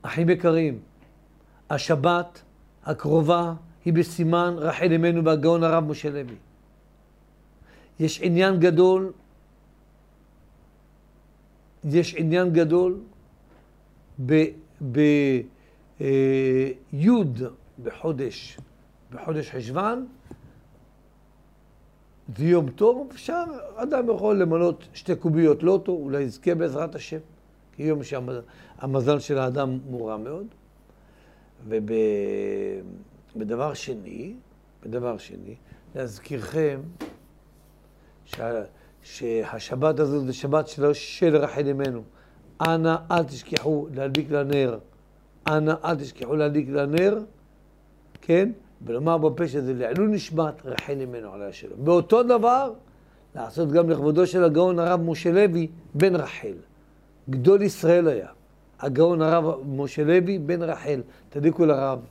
אחים יקרים, השבת הקרובה היא בסימן רחל אמנו והגאון הרב משה לוי. יש עניין גדול ביוד בחודש חשוון, זה יום טוב, אפשר, אדם יכול למנות 2 קוביות לוטו, אולי יזכה בעזרת השם, כי יום שהמזל של האדם מורע מאוד. ובדבר שני, להזכירכם שהשבת הזאת זה שבת של רחל אמנו. אנא אל תשכחו להדליק לנר, כן? ולומר בפה שזה לעילוי נשמת רחל אמנו עליה השלום. באותו דבר, לעשות גם לכבודו של הגאון הרב משה לוי בן רחל. גדול ישראל היה. הגאון הרב משה לוי בן רחל. תדליקו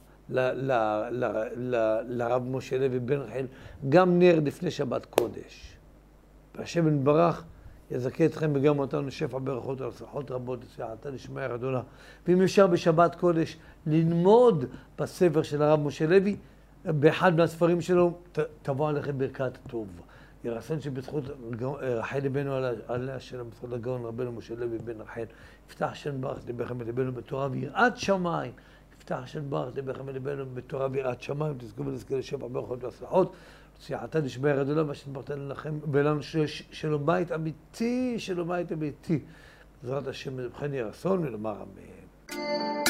לרב משה לוי בן רחל גם נר לפני שבת קודש. והשם יתברך יזכה אתכם וגם אותנו שפע ברכות והצלחות רבות וסייעתא דשמיא רדונה. ואם אפשר בשבת קודש ללמוד בספר של הרב משה לוי, באחד מהספרים שלו, תבוא עליכם ברכת טוב. יהי רצון שבזכות רחל אמנו עליה השלום, בזכות הגאון רבנו משה לוי בן רחל, יפתח השם ברך ליבכם ולבנו בתורה ויראת שמיים. יפתח השם ברך ליבכם ולבנו בתורה ויראת שמיים. תזכו ונזכה לשפע ברכות והצלחות. סייעתא דשמיא רדונה, מה שנתן לכם ולנו שלום בית אמיתי, בעזרת השם ובכן יהי רצון ונאמר אמן.